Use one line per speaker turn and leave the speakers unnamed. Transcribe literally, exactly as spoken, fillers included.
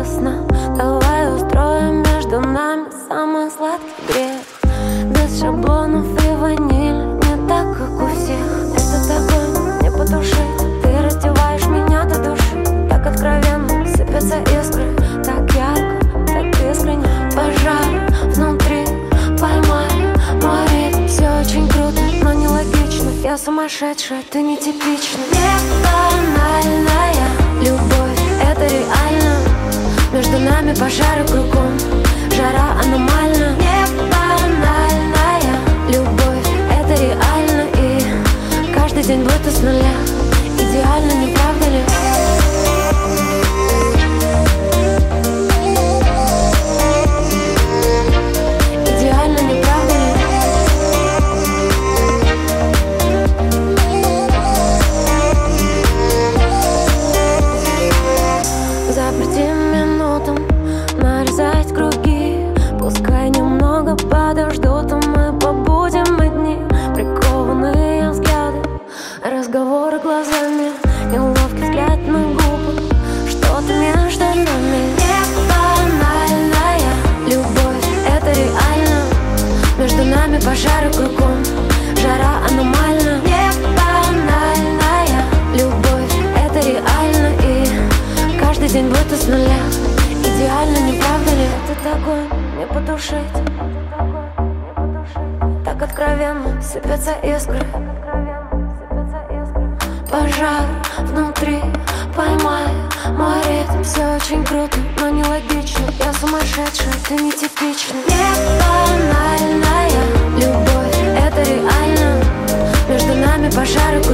до сна. Давай устроим между нами самый сладкий грех. Без шаблонов и ванили, не так, как у всех. Этот огонь не потушить, ты раздеваешь меня до души. Так откровенно сыпятся искры, так ярко, так искренне. Пожар внутри, поймай мой ритм. Все очень круто, но нелогично. Я сумасшедшая, ты нетипична. Небанальная любовь, это реально. Между нами пожары кругом, жара аномальна. Небанальная любовь, это реально. И каждый день будто с нуля. Идеально, не правда ли? Идеально, не правда ли? Запрети минутам нарезать круги. Пускай немного подождут, а мы побудем одни. Прикованные взгляды, разговоры глазами, неловкий взгляд на губы. Что-то между нами. Небанальная любовь, это реально. Между нами пожары кругом, жара аномальна. Небанальная любовь, это реально. И каждый день будто с нуля. Идеально, не правда ли? Этот огонь не потушить, так откровенно сыпятся искры. Пожар внутри, поймай мой ритм. Все очень круто, но нелогично. Я сумасшедшая, ты нетипична. Небанальная любовь, это реально. Между нами пожары